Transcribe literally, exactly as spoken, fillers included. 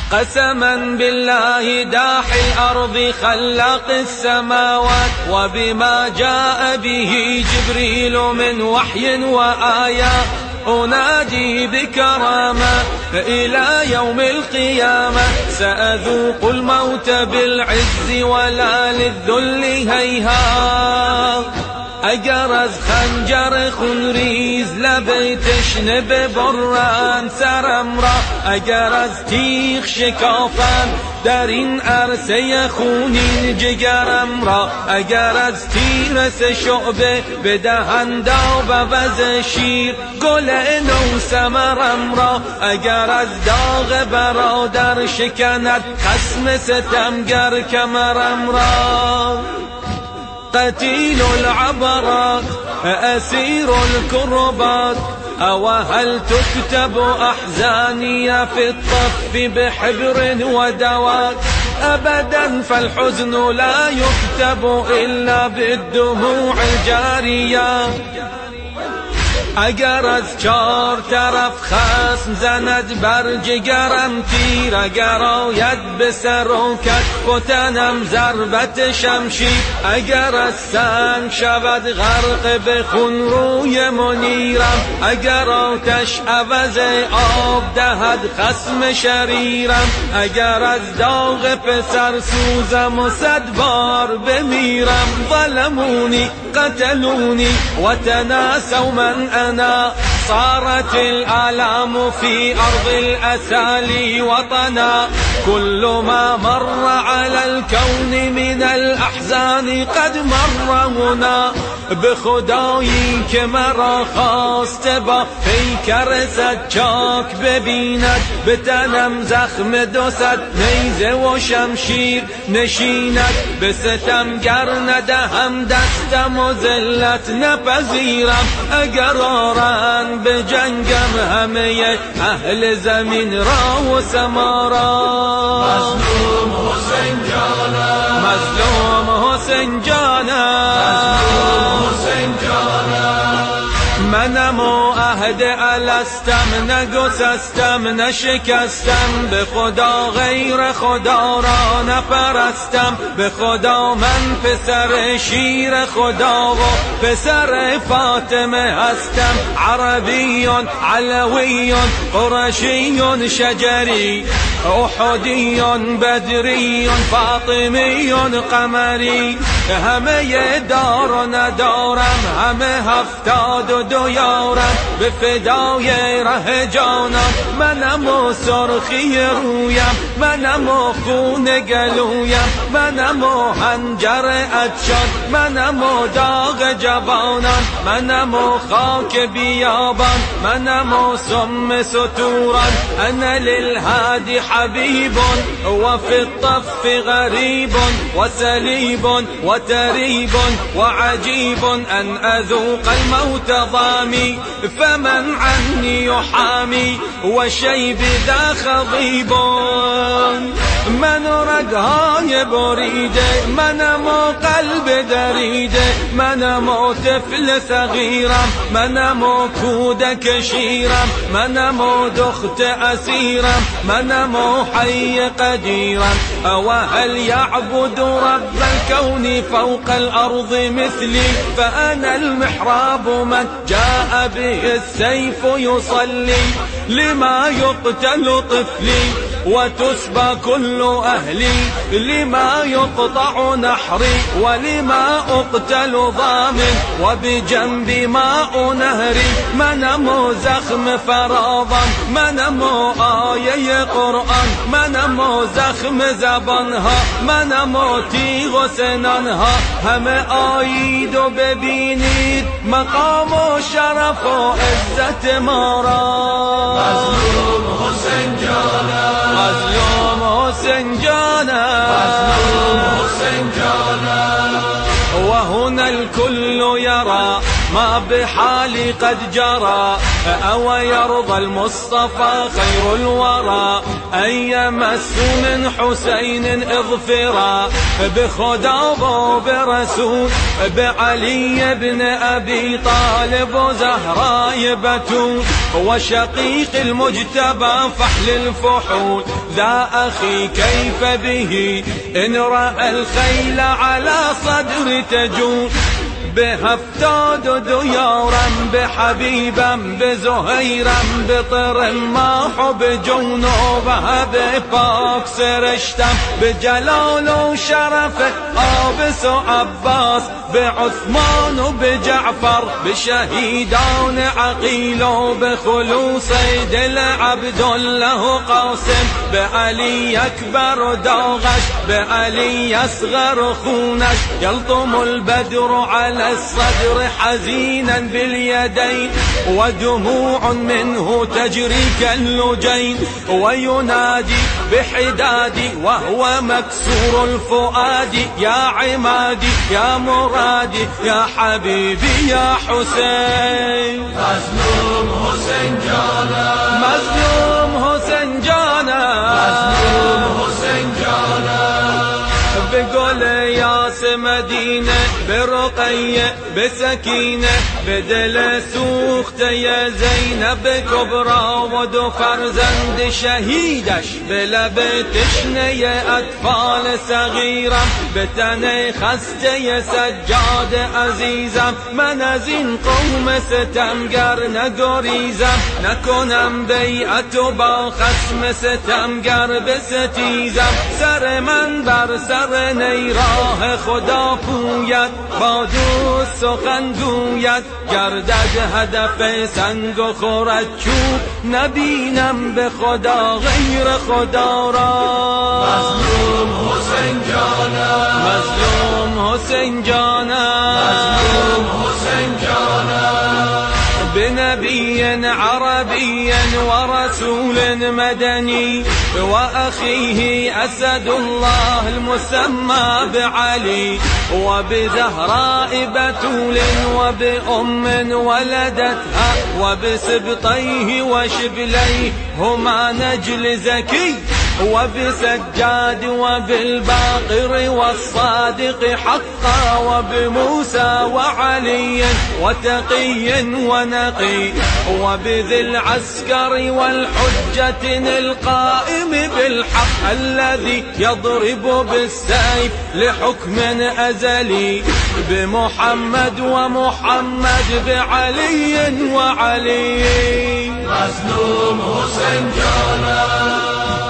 قسما بالله داحي الأرض خلاق السماوات، وبما جاء به جبريل من وحي وآيات، أنادي بكرامة إلى يوم القيامة. سأذوق الموت بالعز ولا للذل هيهات. اگر خنجر خونریز لب تشنه ببرند سرم را، اگر از تیغ شکافند در این عرصه خونین جگرم را، اگر از تیر سه شعبه بدهند آب عوض شیر گل نو ثمرم را، اگر از داغ برادر شکند خصم ستمگر کمرم را. قتيل العبرات أسير الكربات، أو هل تكتب أحزاني في الطف بحبر ودواء؟ أبدا فالحزن لا يكتب إلا بالدموع الجارية. اگر از چار طرف خصم زند بر جگرم تیر، اگر آید به سر و کتف و تنم ضربت شمشیر، اگر از سنگ شود غرق به خون روی منیرم، اگر آتش عوض آب دهد خصم شریرم، اگر از داغ پسر سوزم و صد بار بمیرم. ظلمونی قتلونی و تناسوا من أنا، صارت الآلام في أرض الأسالي وطنا، كل ما مر على الكون من الأحزان قد مر هنا. بخدایی که مرا خواست با پیکر سچاک ببیند، به تنم زخم دو صد نیزه و شمشیر نشیند، به ستمگر ندهم دستم و ذلت نپذیرم. اگر آرند به جنگم همه اهل زمین را و سما را. مظلوم حسین جانم، مظلوم حسین جانم، حسین جانم. منم و عهد الستم، نگسستم نشکستم، به خدا غیر خدا را نپرستم، به خدا من پسر شیر خدا و پسر فاطمه هستم. عربیون علویون قرشیون شجری، احدیون بدریون فاطمیون قمری، همه دار و ندارم، همه هفتاد و دو یارم، به فدای ره جانم. منم و سرخی رویم، منم و خون گلویم، منم و حنجر عطشان، منم و داغ جوانم، منم و خاک بیابان، منم و سم ستوران. انا للهادي حبيب وفي الطف غريب وسليب وتريب وعجيب، أن أذوق الموت ضامي فمن عني يحامي، وشيب ذا خضيب. من رگهای بریده، منم و قلب دریده، منم و طفل صغیرم، منم و کودک شیرم، منم و دخت اسیرم، منم و حی قدیرم. او هل یعبد رب الكون فوق الارض مثلی، فانا المحراب من جاء به السيف يصلي، لما يقتل طفلي وتسبى كل أهلي، لما يقطع نحري ولما أقتل ضامن، وبجنب ماء نهري. منم زخم فراضا، منم آیه قرآن، منم زخم زبانها، منم تیغ و سنانها. همه آیید و ببینید مقام و شرف و عزت ما را. مظلوم حسین جانم، مظلوم حسین جانم، مظلوم حسین جانم. وهنا الكل يرى ما بحالي قد جرى، أو يرضى المصطفى خير الورى. أي مس من حسين اظفرا بخدا وبرسول بعلي بن أبي طالب وزهراء بتول وشقيق المجتبى فحل الفحول ذا أخي كيف به إن رأى الخيل على صدر تجول بهفتاد ديارا بحبيبا بزهيرا بطر ما حب جنوبها بفاك سرشتم بجلال وشرف آبس وعباس بعثمان وبجعفر بشهيدان عقيل وبخلوص دل عبد الله قاسم بعلي أكبر داغش بعلي أصغر خونش يلطم البدر على الصدر حزينا باليدين ودموع منه تجري كاللجين وينادي بحدادي وهو مكسور الفؤاد يا عمادي يا مرادي يا حبيبي يا حسين مظلوم حسين جانا مظلوم حسين جانا مظلوم حسين جانا بقول ياس مدينة برقية بسكينة بدل سوخت يا زينب كبرى ودو فرزند شهيدش بلبتشن يا أطفال صغيرة بتني خست يا سجاد عزيزم من از این قوم ستمگر نگریزم نکنم بیعت با خصم ستمگر بستیزم سر من بر سر نیراه خدا پوید با دوست سخن گوید گردد هدف سنگ و خورد چوب نبینم به خدا غیر خدا را مظلوم حسین جانا مظلوم حسین جانا مظلوم حسین جانا بنبي عربي ورسول مدني وأخيه أسد الله المسمى بعلي وبزهراء بتول وبأم ولدتها وبسبطيه وشبليه هما نجل زكي وبسجاد وبالباقر والصادق حقا وبموسى وعلي وتقي ونقي وبذي العسكر والحجة القائم بالحق الذي يضرب بالسيف لحكم أزلي بمحمد ومحمد بعلي وعلي مظلوم حسین جانا